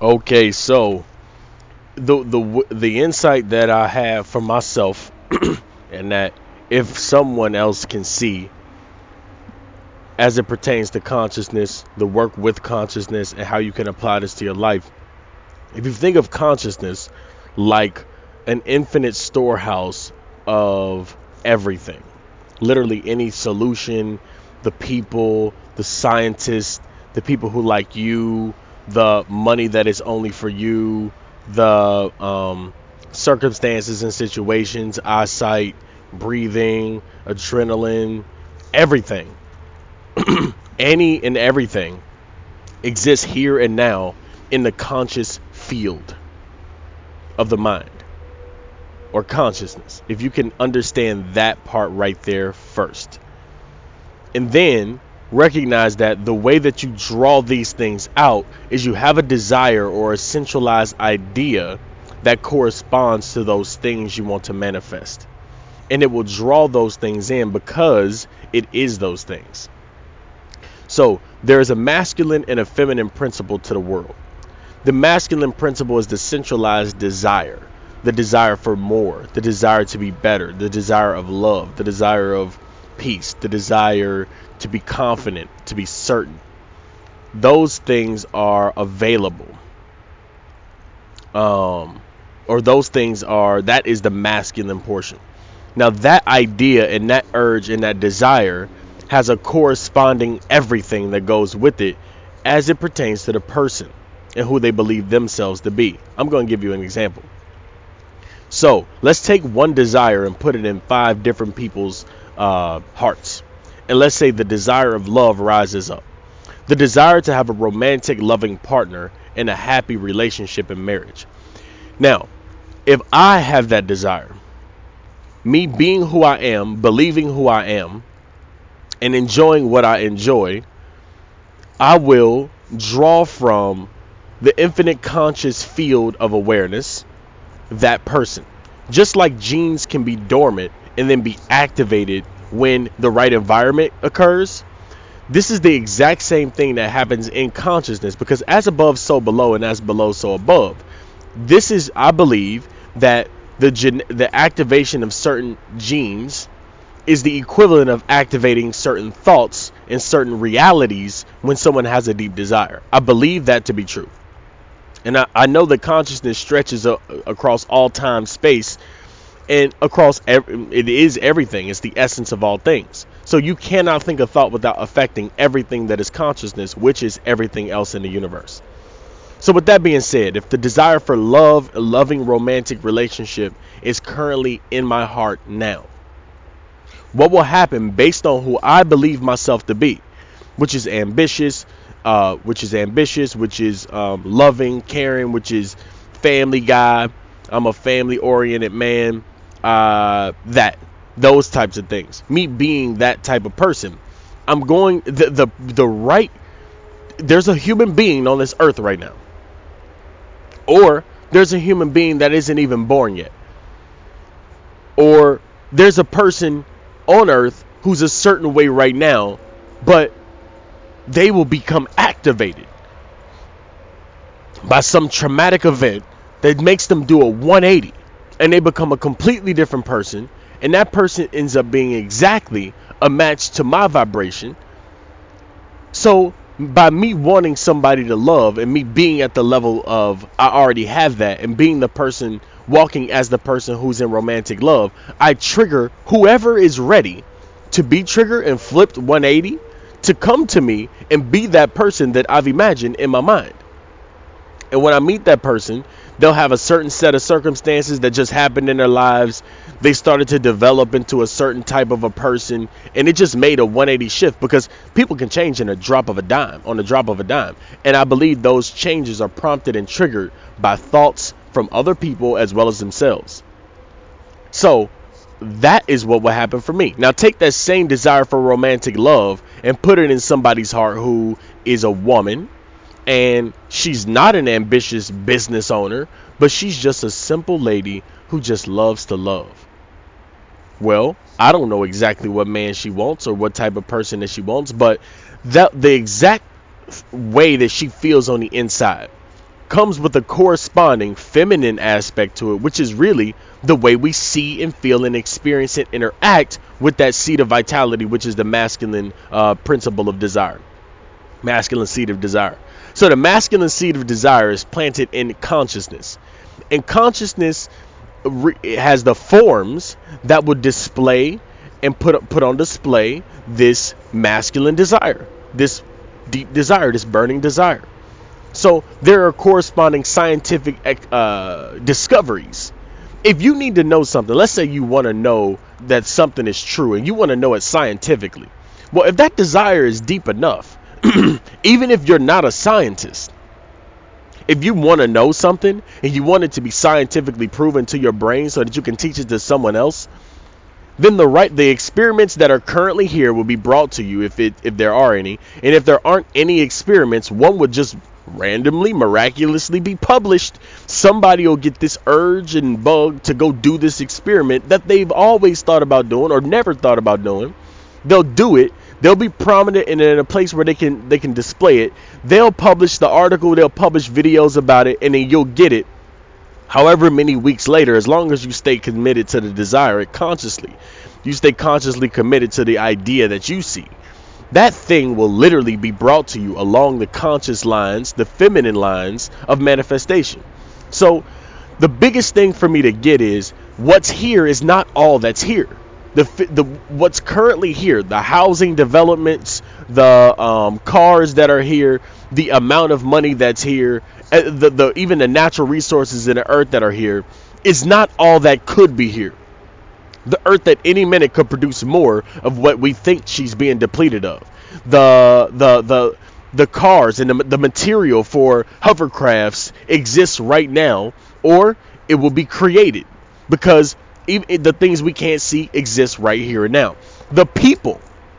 Okay, so the insight that I have for myself, and that if someone else can see as it pertains to consciousness, the work with consciousness, and how you can apply this to your life. If you think of consciousness like an infinite storehouse of everything, literally any solution, the people, the scientists, the people who like you, the money that is only for you, the circumstances and situations, eyesight, breathing, adrenaline, everything, any and everything exists here and now in the conscious field of the mind or consciousness. If you can understand that part right there first, and then recognize that the way that you draw these things out is you have a desire or a centralized idea that corresponds to those things you want to manifest. And it will draw those things in because it is those things. So there is a masculine and a feminine principle to the world. The masculine principle is the centralized desire, the desire for more, the desire to be better, the desire of love, the desire of peace, the desire to be confident, to be certain. Those things are available. Or those things are, that is the masculine portion. Now that idea and that urge and that desire has a corresponding everything that goes with it as it pertains to the person and who they believe themselves to be. I'm going to give you an example. So let's take one desire and put it in 5 different people's hearts. And let's say the desire of love rises up. The desire to have a romantic, loving partner in a happy relationship and marriage. Now, if I have that desire, me being who I am, believing who I am, and enjoying what I enjoy, I will draw from the infinite conscious field of awareness that person. Just like genes can be dormant and then be activated when the right environment occurs, this is the exact same thing that happens in consciousness, because as above, so below, and as below, so above. This is, I believe, that the activation of certain genes is the equivalent of activating certain thoughts and certain realities when someone has a deep desire. I believe that to be true. And I know that consciousness stretches across all time, space, and across it is everything. It's the essence of all things. So you cannot think a thought without affecting everything that is consciousness, which is everything else in the universe. So with that being said, if the desire for love, a loving romantic relationship is currently in my heart now, what will happen based on who I believe myself to be, which is ambitious, which is loving, caring, which is family guy. I'm a family oriented man. Those types of things. Me being that type of person, I'm going the right. There's a human being on this earth right now, or there's a human being that isn't even born yet, or there's a person on earth who's a certain way right now, but they will become activated by some traumatic event that makes them do a 180, and they become a completely different person, and that person ends up being exactly a match to my vibration. So by me wanting somebody to love and me being at the level of I already have that, and being the person walking as the person who's in romantic love, I trigger whoever is ready to be triggered and flipped 180 to come to me and be that person that I've imagined in my mind. And when I meet that person, they'll have a certain set of circumstances that just happened in their lives. They started to develop into a certain type of a person, and it just made a 180 shift, because people can change in a drop of a dime, on the drop of a dime. And I believe those changes are prompted and triggered by thoughts from other people as well as themselves. So that is what will happen for me. Now take that same desire for romantic love and put it in somebody's heart who is a woman, and she's not an ambitious business owner, but she's just a simple lady who just loves to love. Well, I don't know exactly what man she wants or what type of person that she wants, but the exact way that she feels on the inside comes with a corresponding feminine aspect to it, which is really the way we see and feel and experience and interact with that seed of vitality, which is the masculine principle of desire, masculine seed of desire. So the masculine seed of desire is planted in consciousness, and consciousness has the forms that would display and put on display this masculine desire, this deep desire, this burning desire. So there are corresponding scientific discoveries. If you need to know something, let's say you want to know that something is true and you want to know it scientifically. Well, if that desire is deep enough, even if you're not a scientist, if you want to know something and you want it to be scientifically proven to your brain so that you can teach it to someone else, then the experiments that are currently here will be brought to you, if there are any. And if there aren't any experiments, one would just randomly, miraculously be published. Somebody will get this urge and bug to go do this experiment that they've always thought about doing or never thought about doing. They'll do it. They'll be prominent and in a place where they can display it. They'll publish the article, they'll publish videos about it, and then you'll get it however many weeks later, as long as you stay committed to the desire consciously. You stay consciously committed to the idea that you see. That thing will literally be brought to you along the conscious lines, the feminine lines of manifestation. So the biggest thing for me to get is what's here is not all that's here. The what's currently here, the housing developments, the cars that are here, the amount of money that's here, the even the natural resources in the earth that are here, is not all that could be here. The earth at any minute could produce more of what we think she's being depleted of. The cars and the material for hovercrafts exists right now, or it will be created, because even the things we can't see exist right here and now. The people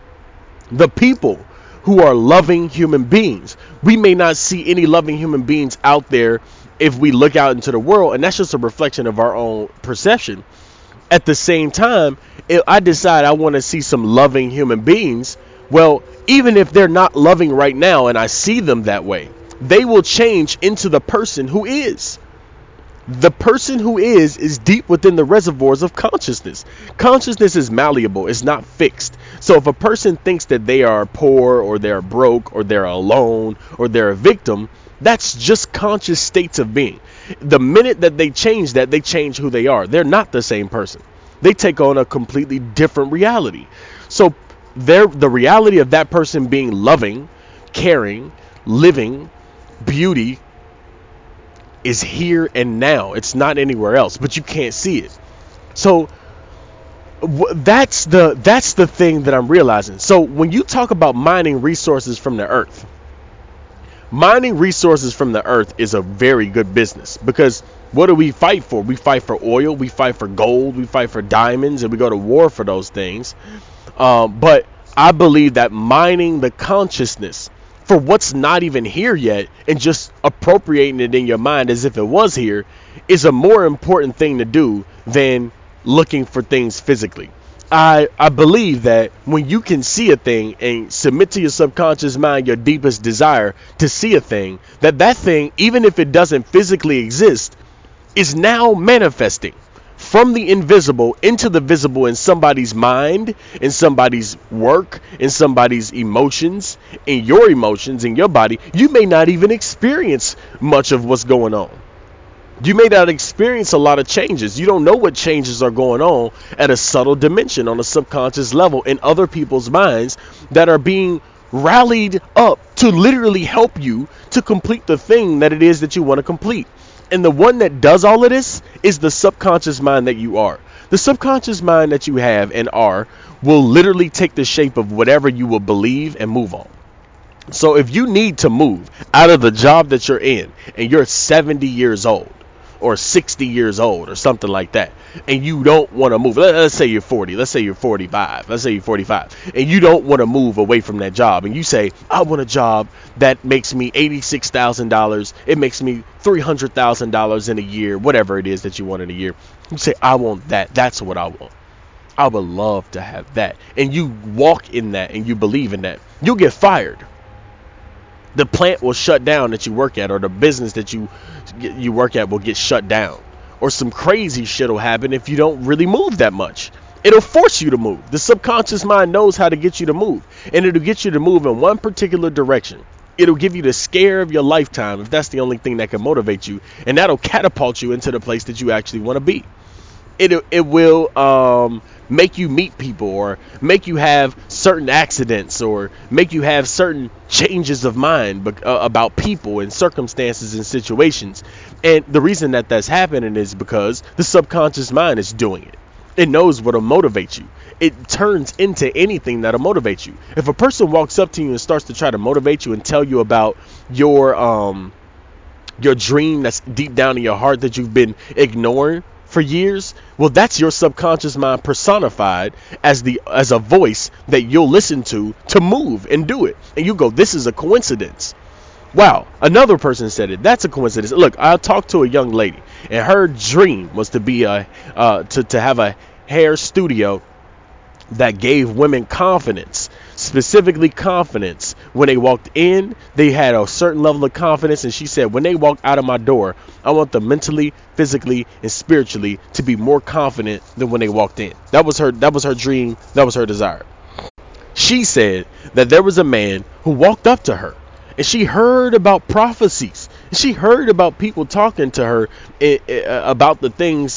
who are loving human beings, we may not see any loving human beings out there if we look out into the world, and that's just a reflection of our own perception. At the same time, if I decide I want to see some loving human beings, well, even if they're not loving right now and I see them that way, they will change into the person who is. The person who is deep within the reservoirs of consciousness. Consciousness is malleable, it's not fixed. So if a person thinks that they are poor or they're broke or they're alone or they're a victim, that's just conscious states of being. The minute that they change that, they change who they are. They're not the same person. They take on a completely different reality. So the reality of that person being loving, caring, living, beauty, is here and now. It's not anywhere else, but you can't see it. So that's the thing that I'm realizing. So when you talk about mining resources from the earth, mining resources from the earth is a very good business, because what do we fight for? We fight for oil, we fight for gold, we fight for diamonds, and we go to war for those things. But I believe that mining the consciousness for what's not even here yet and just appropriating it in your mind as if it was here is a more important thing to do than looking for things physically. I believe that when you can see a thing and submit to your subconscious mind your deepest desire to see a thing, that thing, even if it doesn't physically exist, is now manifesting from the invisible into the visible in somebody's mind, in somebody's work, in somebody's emotions, in your emotions, in your body. You may not even experience much of what's going on. You may not experience a lot of changes. You don't know what changes are going on at a subtle dimension on a subconscious level in other people's minds that are being rallied up to literally help you to complete the thing that it is that you want to complete. And the one that does all of this is the subconscious mind that you are. The subconscious mind that you have and are will literally take the shape of whatever you will believe and move on. So if you need to move out of the job that you're in and you're 70 years old or 60 years old or something like that, and you don't want to move, let's say you're 40, let's say you're 45, let's say you're 45, and you don't want to move away from that job, and you say, I want a job that makes me $86,000, it makes me $300,000 in a year, whatever it is that you want in a year. You say, I want that. That's what I want. I would love to have that. And you walk in that and you believe in that. You'll get fired. The plant will shut down that you work at, or the business that you work at will get shut down, or some crazy shit will happen if you don't really move that much. It'll force you to move. The subconscious mind knows how to get you to move, and it'll get you to move in one particular direction. It'll give you the scare of your lifetime if that's the only thing that can motivate you, and that'll catapult you into the place that you actually want to be. It will make you meet people, or make you have certain accidents, or make you have certain changes of mind about people and circumstances and situations. And the reason that that's happening is because the subconscious mind is doing it. It knows what'll motivate you. It turns into anything that'll motivate you. If a person walks up to you and starts to try to motivate you and tell you about your dream that's deep down in your heart that you've been ignoring for years, well, that's your subconscious mind personified as a voice that you'll listen to move and do it. And you go, this is a coincidence. Wow, another person said it. That's a coincidence. Look, I talked to a young lady, and her dream was to be to have a hair studio that gave women confidence, specifically confidence. When they walked in, they had a certain level of confidence, and she said, when they walk out of my door, I want them mentally, physically, and spiritually to be more confident than when they walked in. That was her dream. That was her desire. She said that there was a man who walked up to her, and she heard about prophecies. She heard about people talking to her about the things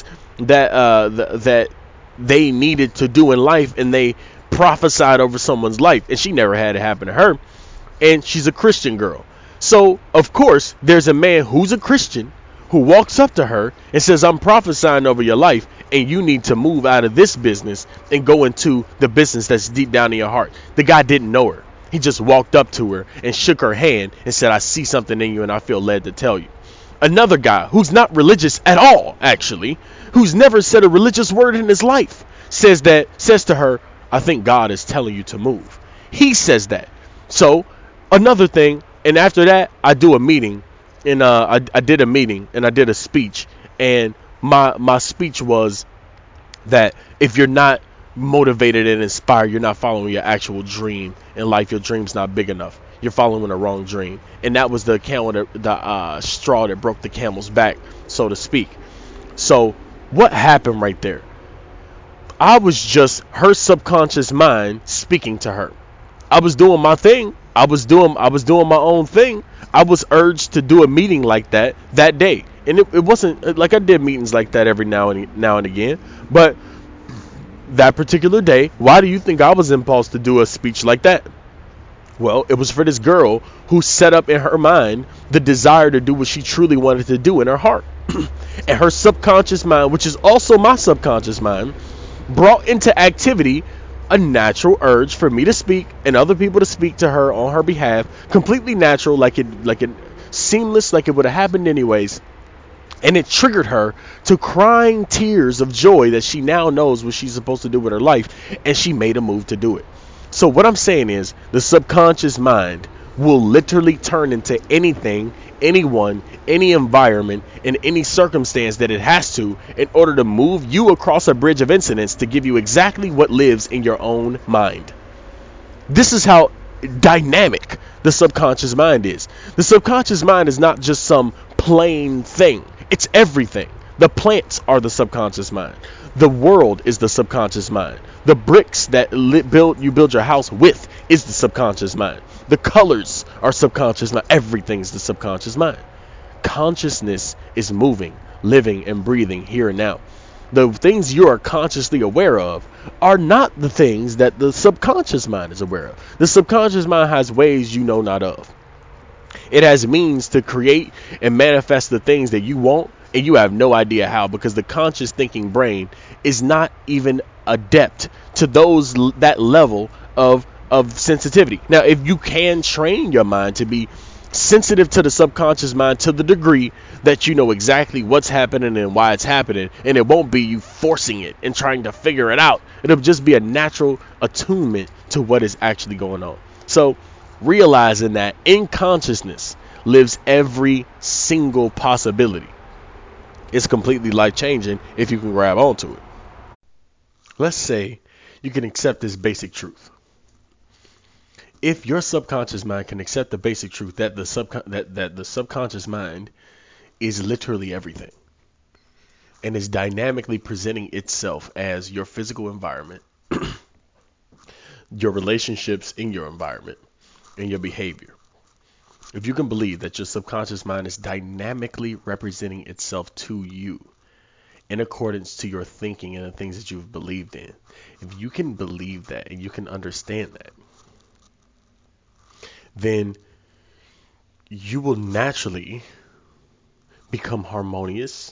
that they needed to do in life, and they prophesied over someone's life, and she never had it happen to her. And she's a Christian girl. So, of course, there's a man who's a Christian who walks up to her and says, I'm prophesying over your life, and you need to move out of this business and go into the business that's deep down in your heart. The guy didn't know her. He just walked up to her and shook her hand and said, I see something in you, and I feel led to tell you. Another guy who's not religious at all, actually, who's never said a religious word in his life, says to her, I think God is telling you to move. He says that. So another thing, and after that, I do a meeting, and I did a meeting, and I did a speech, and my speech was that if you're not motivated and inspired, you're not following your actual dream in life. Your dream's not big enough. You're following the wrong dream. And that was the straw that broke the camel's back, so to speak. So what happened right there? I was just her subconscious mind speaking to her. I was doing my thing. I was doing my own thing. I was urged to do a meeting like that day. And it wasn't like I did meetings like that every now and again. But that particular day, why do you think I was impulsed to do a speech like that? Well, it was for this girl who set up in her mind the desire to do what she truly wanted to do in her heart. And her subconscious mind, which is also my subconscious mind, brought into activity a natural urge for me to speak and other people to speak to her on her behalf, completely natural, like it seamless, like it would have happened anyways. And it triggered her to crying tears of joy that she now knows what she's supposed to do with her life, and she made a move to do it. So what I'm saying is, the subconscious mind will literally turn into anything, anyone, any environment, in any circumstance that it has to in order to move you across a bridge of incidents to give you exactly what lives in your own mind. This is how dynamic the subconscious mind is. The subconscious mind is not just some plain thing. It's everything. The plants are the subconscious mind. The world is the subconscious mind. The bricks that you build your house with is the subconscious mind. The colors are subconscious mind. Everything's the subconscious mind. Consciousness is moving, living, and breathing here and now. The things you are consciously aware of are not the things that the subconscious mind is aware of. The subconscious mind has ways you know not of. It has means to create and manifest the things that you want, and you have no idea how, because the conscious thinking brain is not even adept to that level of sensitivity. Now, if you can train your mind to be sensitive to the subconscious mind to the degree that you know exactly what's happening and why it's happening, and it won't be you forcing it and trying to figure it out. It'll just be a natural attunement to what is actually going on. So realizing that in consciousness lives every single possibility, it's completely life-changing if you can grab onto it. Let's say you can accept this basic truth. If your subconscious mind can accept the basic truth that that the subconscious mind is literally everything and is dynamically presenting itself as your physical environment, your relationships in your environment, and your behavior. If you can believe that your subconscious mind is dynamically representing itself to you in accordance to your thinking and the things that you've believed in, if you can believe that and you can understand that, then you will naturally become harmonious,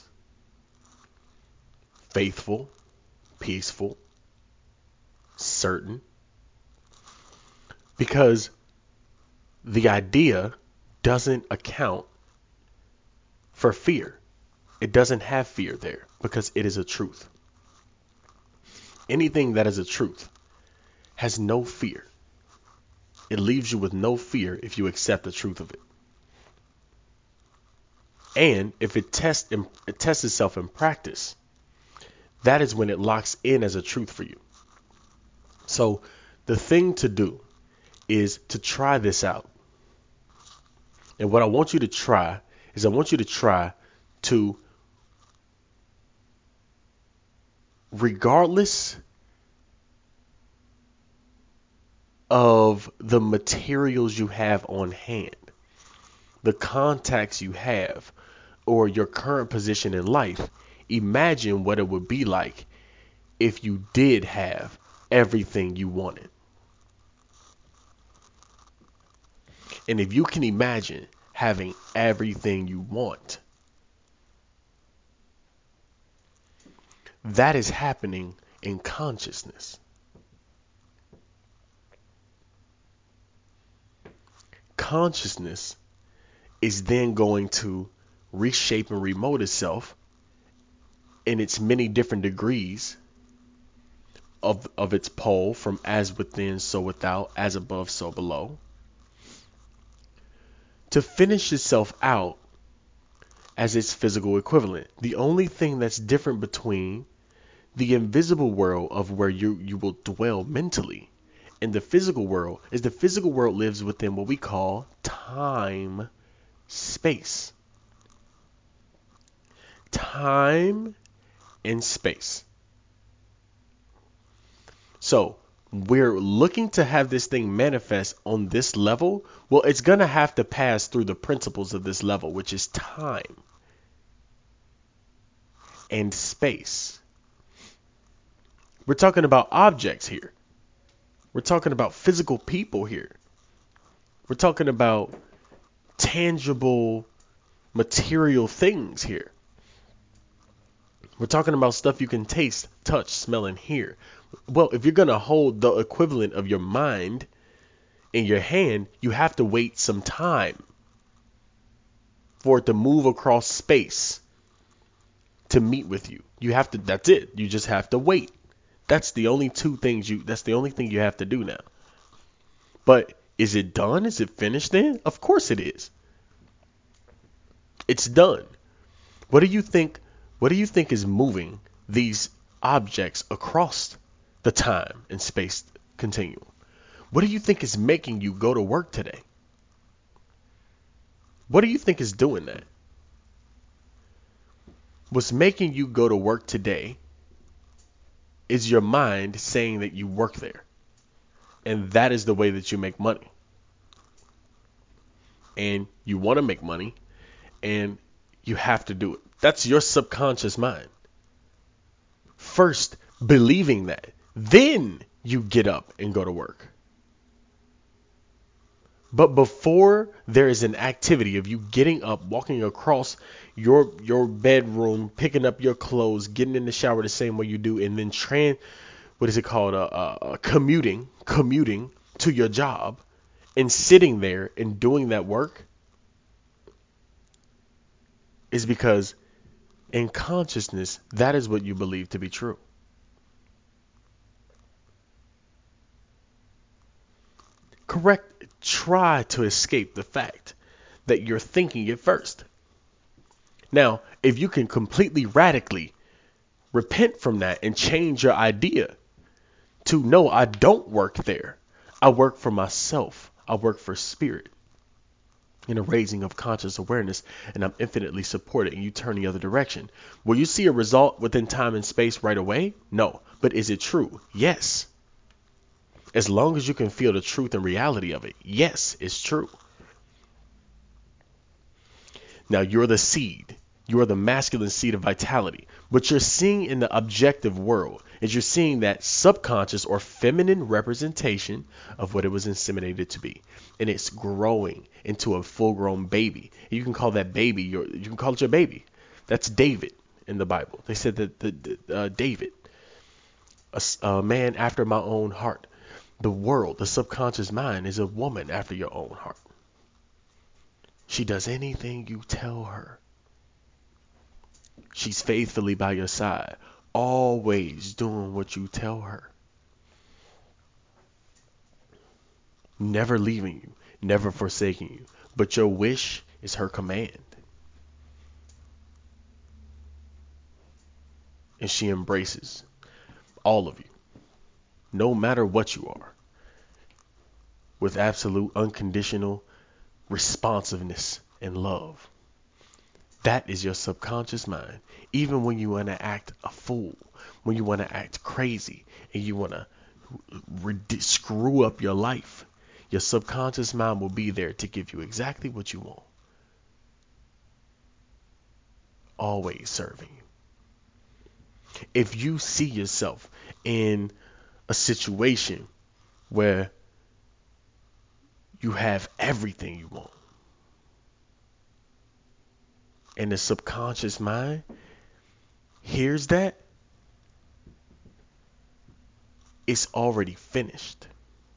faithful, peaceful, certain, because the idea doesn't account for fear. It doesn't have fear there because it is a truth. Anything that is a truth has no fear. It leaves you with no fear if you accept the truth of it. And if it tests itself in practice, that is when it locks in as a truth for you. So the thing to do is to try this out. And what I want you to try is to, regardless of the materials you have on hand, the contacts you have, or your current position in life, imagine what it would be like if you did have everything you wanted. And if you can imagine having everything you want, that is happening in consciousness. Consciousness is then going to reshape and remold itself in its many different degrees of its pole, from as within, so without, as above, so below, to finish itself out as its physical equivalent. The only thing that's different between the invisible world of where you will dwell mentally and the physical world is the physical world lives within what we call time, space. Time and space. So we're looking to have this thing manifest on this level. Well, it's going to have to pass through the principles of this level, which is time and space. We're talking about objects here. We're talking about physical people here. We're talking about tangible material things here. We're talking about stuff you can taste, touch, smell, and hear. Well, if you're going to hold the equivalent of your mind in your hand, you have to wait some time for it to move across space to meet with you. That's it. You just have to wait. That's the only that's the only thing you have to do now. But is it done? Is it finished then? Of course it is. It's done. What do you think is moving these objects across the time and space continuum? What do you think is making you go to work today? What do you think is doing that? What's making you go to work today is your mind saying that you work there. And that is the way that you make money. And you want to make money, and you have to do it. That's your subconscious mind. First, believing that. Then you get up and go to work. But before there is an activity of you getting up, walking across your bedroom, picking up your clothes, getting in the shower the same way you do, and then commuting to your job and sitting there and doing that work, is because in consciousness, that is what you believe to be true. Try to escape the fact that you're thinking it first. Now, if you can completely radically repent from that and change your idea to, no, I don't work there. I work for myself. I work for spirit in a raising of conscious awareness, and I'm infinitely supported, and you turn the other direction. Will you see a result within time and space right away? No. But is it true? Yes. As long as you can feel the truth and reality of it, yes, it's true. Now you're the seed. You are the masculine seed of vitality. What you're seeing in the objective world is you're seeing that subconscious or feminine representation of what it was inseminated to be. And it's growing into a full grown baby. You can call that baby, you can call it your baby. That's David in the Bible. They said that David, a man after my own heart. The world, the subconscious mind, is a woman after your own heart. She does anything you tell her. She's faithfully by your side, always doing what you tell her. Never leaving you, never forsaking you. But your wish is her command. And she embraces all of you, no matter what you are, with absolute unconditional responsiveness and love. That is your subconscious mind. Even when you want to act a fool, when you want to act crazy, and you want to screw up your life, your subconscious mind will be there to give you exactly what you want. Always serving you. If you see yourself in a situation where you have everything you want, and the subconscious mind hears that, it's already finished.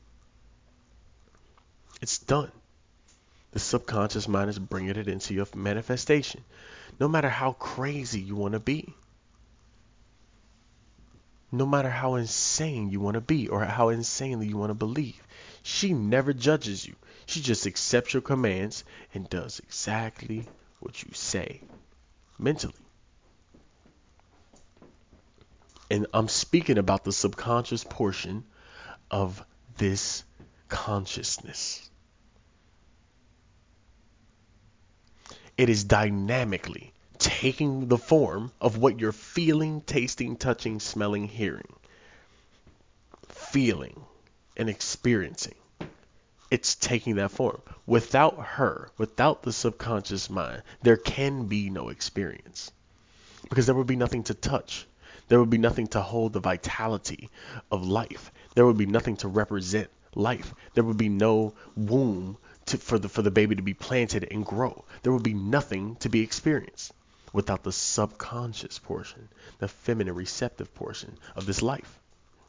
It's done. The subconscious mind is bringing it into your manifestation. No matter how crazy you want to be, no matter how insane you want to be or how insanely you want to believe, she never judges you. She just accepts your commands and does exactly what you say mentally. And I'm speaking about the subconscious portion of this consciousness. It is dynamically taking the form of what you're feeling, tasting, touching, smelling, hearing, feeling, and experiencing. It's taking that form. Without her, without the subconscious mind, there can be no experience because there would be nothing to touch. There would be nothing to hold the vitality of life. There would be nothing to represent life. There would be no womb for the baby to be planted and grow. There would be nothing to be experienced without the subconscious portion, the feminine receptive portion of this life.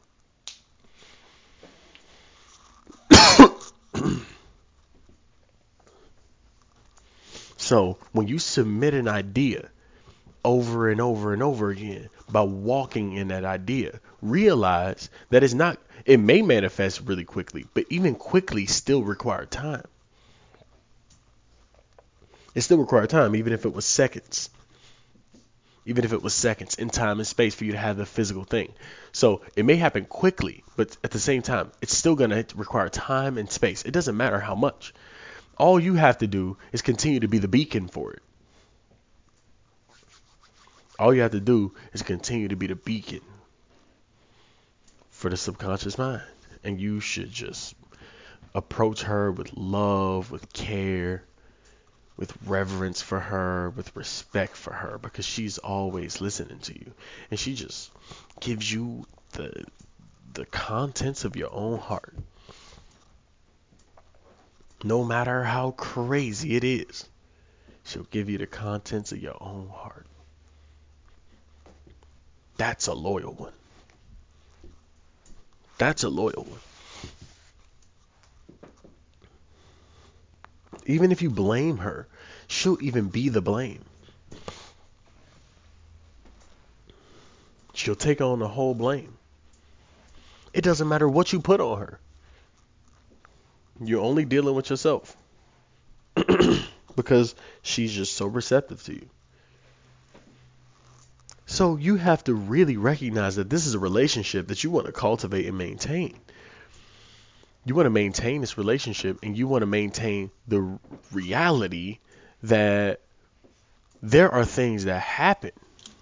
So when you submit an idea over and over and over again by walking in that idea, realize that it may manifest really quickly, but even quickly still require time. It still required time, even if it was seconds. Even if it was seconds in time and space for you to have the physical thing. So it may happen quickly, but at the same time, it's still going to require time and space. It doesn't matter how much. All you have to do is continue to be the beacon for it. All you have to do is continue to be the beacon for the subconscious mind. And you should just approach her with love, with care, with reverence for her, with respect for her, because she's always listening to you. And she just gives you the contents of your own heart. No matter how crazy it is, she'll give you the contents of your own heart. That's a loyal one. That's a loyal one. Even if you blame her, she'll even be the blame. She'll take on the whole blame. It doesn't matter what you put on her. You're only dealing with yourself. Because she's just so receptive to you. So you have to really recognize that this is a relationship that you want to cultivate and maintain. You want to maintain this relationship, and you want to maintain the reality that there are things that happen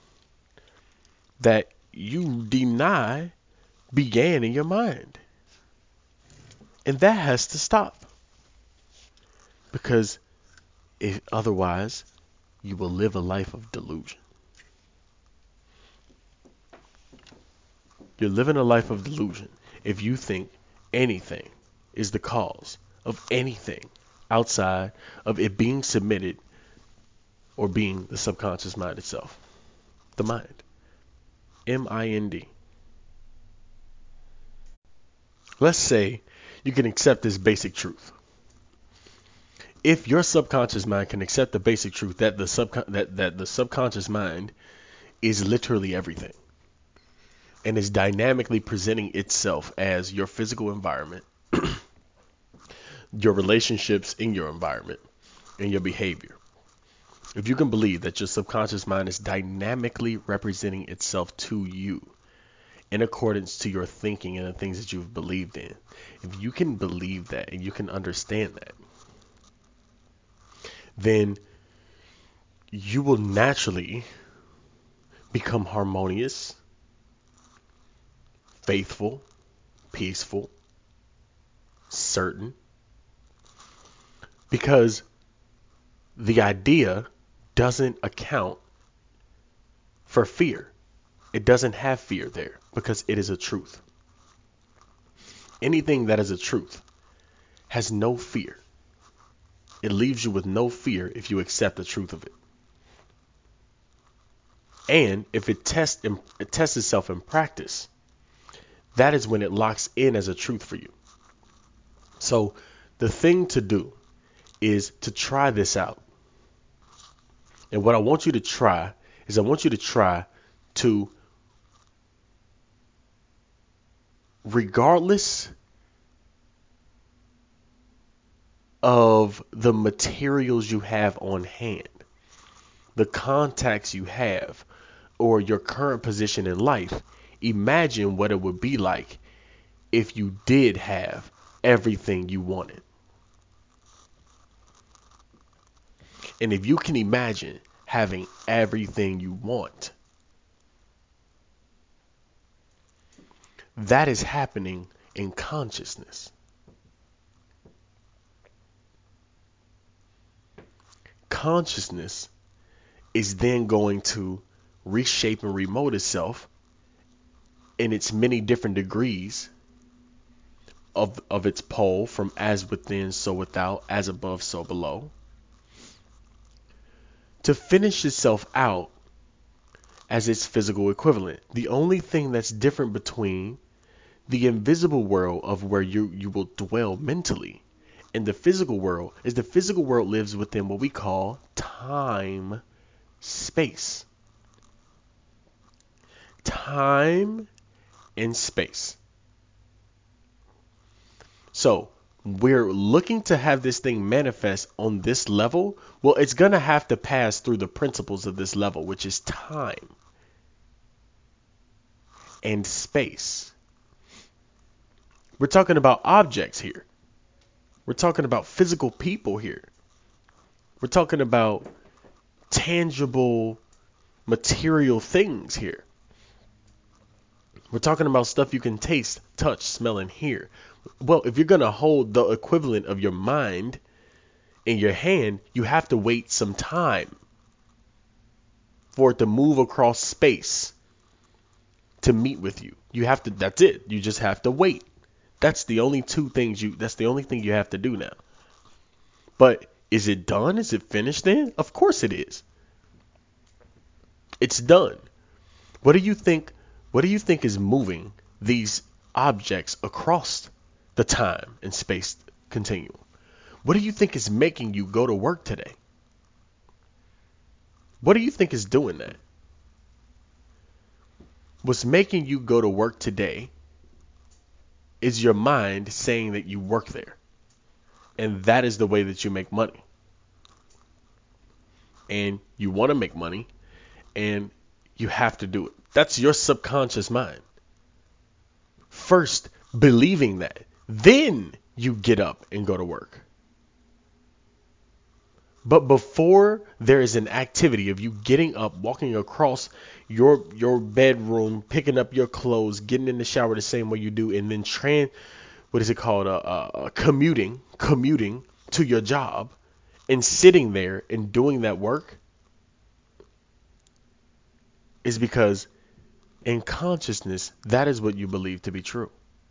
that you deny began in your mind. And that has to stop. Because if otherwise, you will live a life of delusion. You're living a life of delusion if you think anything is the cause of anything outside of it being submitted or being the subconscious mind itself. The mind. M-I-N-D. Let's say you can accept this basic truth. If your subconscious mind can accept the basic truth that the subconscious mind is literally everything and is dynamically presenting itself as your physical environment, your relationships in your environment, and your behavior. If you can believe that your subconscious mind is dynamically representing itself to you in accordance to your thinking and the things that you've believed in, if you can believe that and you can understand that, then you will naturally become harmonious, faithful, peaceful, certain, because the idea doesn't account for fear. It doesn't have fear there because it is a truth. Anything that is a truth has no fear. It leaves you with no fear if you accept the truth of it. And if it tests itself in practice, that is when it locks in as a truth for you. So the thing to do is to try this out. And what I want you to try is to, regardless of the materials you have on hand, the contacts you have, or your current position in life, imagine what it would be like if you did have everything you wanted. And if you can imagine having everything you want, that is happening in consciousness. Consciousness is then going to reshape and remote itself in its many different degrees of its pole, from as within, so without, as above, so below, to finish itself out as its physical equivalent. The only thing that's different between the invisible world of where you will dwell mentally and the physical world is the physical world lives within what we call time, space. Time and space. So we're looking to have this thing manifest on this level. Well, it's going to have to pass through the principles of this level, which is time and space. We're talking about objects here. We're talking about physical people here. We're talking about tangible material things here. We're talking about stuff you can taste, touch, smell, and hear. Well, if you're going to hold the equivalent of your mind in your hand, you have to wait some time for it to move across space to meet with you. That's it. You just have to wait. That's the only that's the only thing you have to do now. But is it done? Is it finished then? Of course it is. It's done. What do you think is moving these objects across the time and space continuum? What do you think is making you go to work today? What do you think is doing that? What's making you go to work today is your mind saying that you work there. And that is the way that you make money. And you want to make money, and you have to do it. That's your subconscious mind. First, believing that. Then you get up and go to work. But before there is an activity of you getting up, walking across your bedroom, picking up your clothes, getting in the shower the same way you do, and then what is it called? Commuting to your job and sitting there and doing that work is because in consciousness, that is what you believe to be true.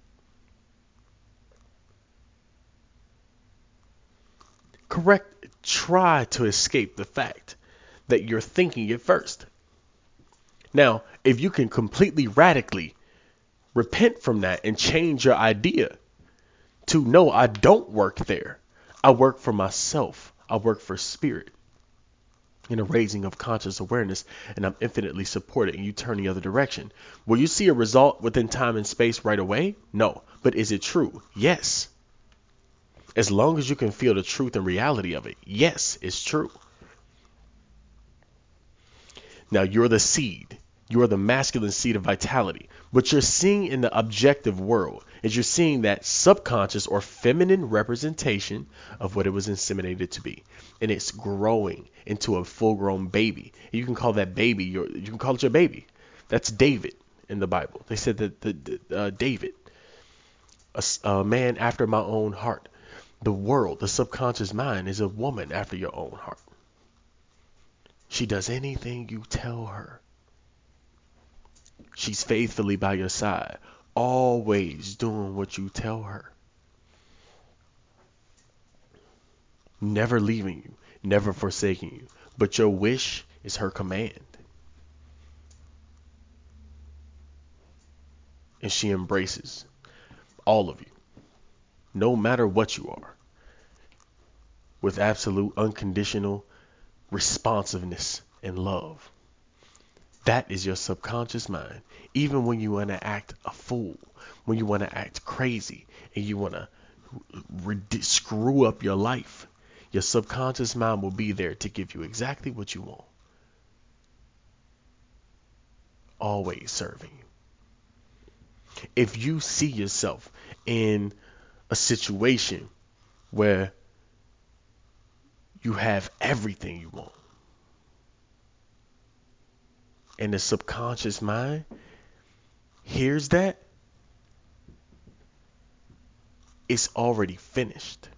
Correct. Try to escape the fact that you're thinking it first. Now, if you can completely radically repent from that and change your idea to no, I don't work there. I work for myself. I work for spirit in a raising of conscious awareness, and I'm infinitely supported, and you turn the other direction. Will you see a result within time and space right away? No. But is it true? Yes. As long as you can feel the truth and reality of it, yes, it's true. Now you're the seed. You are the masculine seed of vitality. What you're seeing in the objective world is you're seeing that subconscious or feminine representation of what it was inseminated to be. And it's growing into a full grown baby. And you can call that baby, you can call it your baby. That's David in the Bible. They said that David, a man after my own heart. The world, the subconscious mind, is a woman after your own heart. She does anything you tell her. She's faithfully by your side, always doing what you tell her. Never leaving you, never forsaking you. But your wish is her command. And she embraces all of you, no matter what you are, with absolute unconditional responsiveness and love. That is your subconscious mind. Even when you want to act a fool, when you want to act crazy, and you want to screw up your life, your subconscious mind will be there to give you exactly what you want. Always serving you. If you see yourself in a situation where you have everything you want, and the subconscious mind hears that, it's already finished.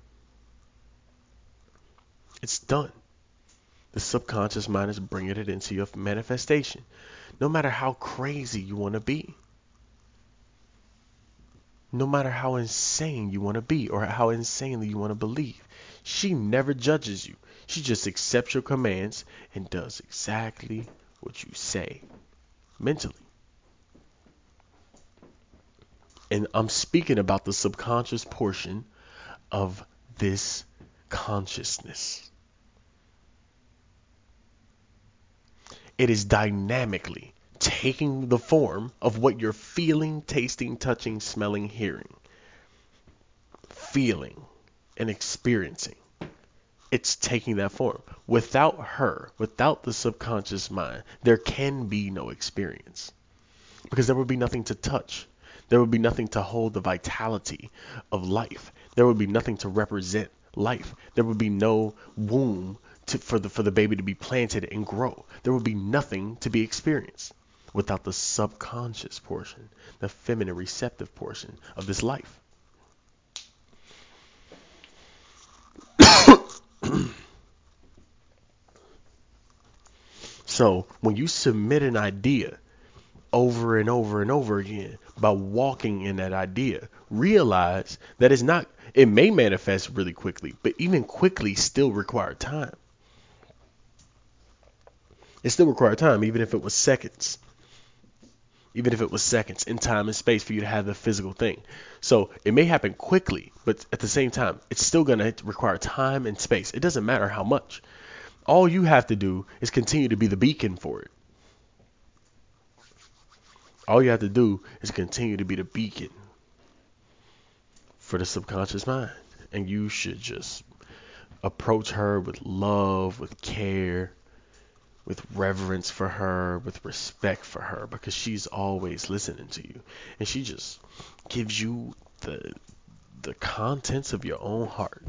It's done. The subconscious mind is bringing it into your manifestation. No matter how crazy you want to be, no matter how insane you want to be or how insanely you want to believe, she never judges you. She just accepts your commands and does exactly what you say mentally. And I'm speaking about the subconscious portion of this consciousness. It is dynamically taking the form of what you're feeling, tasting, touching, smelling, hearing, feeling, and experiencing. It's taking that form. Without her, without the subconscious mind, there can be no experience because there would be nothing to touch. There would be nothing to hold the vitality of life. There would be nothing to represent life. There would be no womb for the baby to be planted and grow. There would be nothing to be experienced without the subconscious portion, the feminine receptive portion of this life. So when you submit an idea over and over and over again by walking in that idea, realize that it may manifest really quickly, but even quickly still require time. It still required time, even if it was seconds. Even if it was seconds in time and space for you to have the physical thing. So it may happen quickly, but at the same time, it's still going to require time and space. It doesn't matter how much. All you have to do is continue to be the beacon for it. All you have to do is continue to be the beacon for the subconscious mind. And you should just approach her with love, with care, with reverence for her, with respect for her, because she's always listening to you. And she just gives you the contents of your own heart.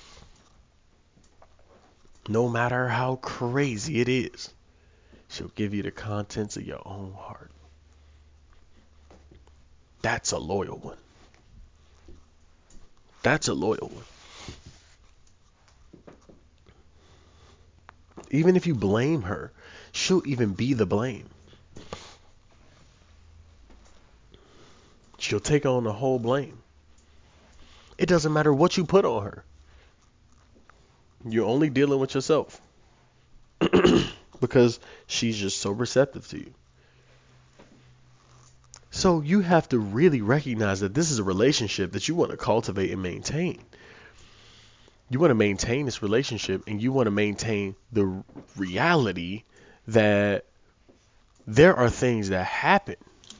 No matter how crazy it is, she'll give you the contents of your own heart. That's a loyal one. That's a loyal one. Even if you blame her, she'll even be the blame. She'll take on the whole blame. It doesn't matter what you put on her. You're only dealing with yourself. Because she's just so receptive to you. So you have to really recognize that this is a relationship that you want to cultivate and maintain. You want to maintain this relationship, and you want to maintain the reality that there are things that happen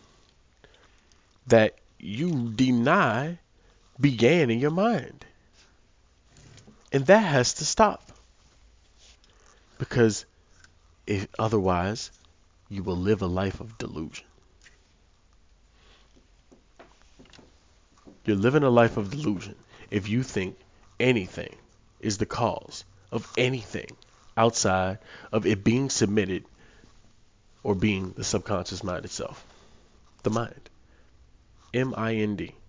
that you deny began in your mind. And that has to stop. Because otherwise, you will live a life of delusion. You're living a life of delusion if you think anything is the cause of anything outside of it being submitted or being the subconscious mind itself. The mind. MIND.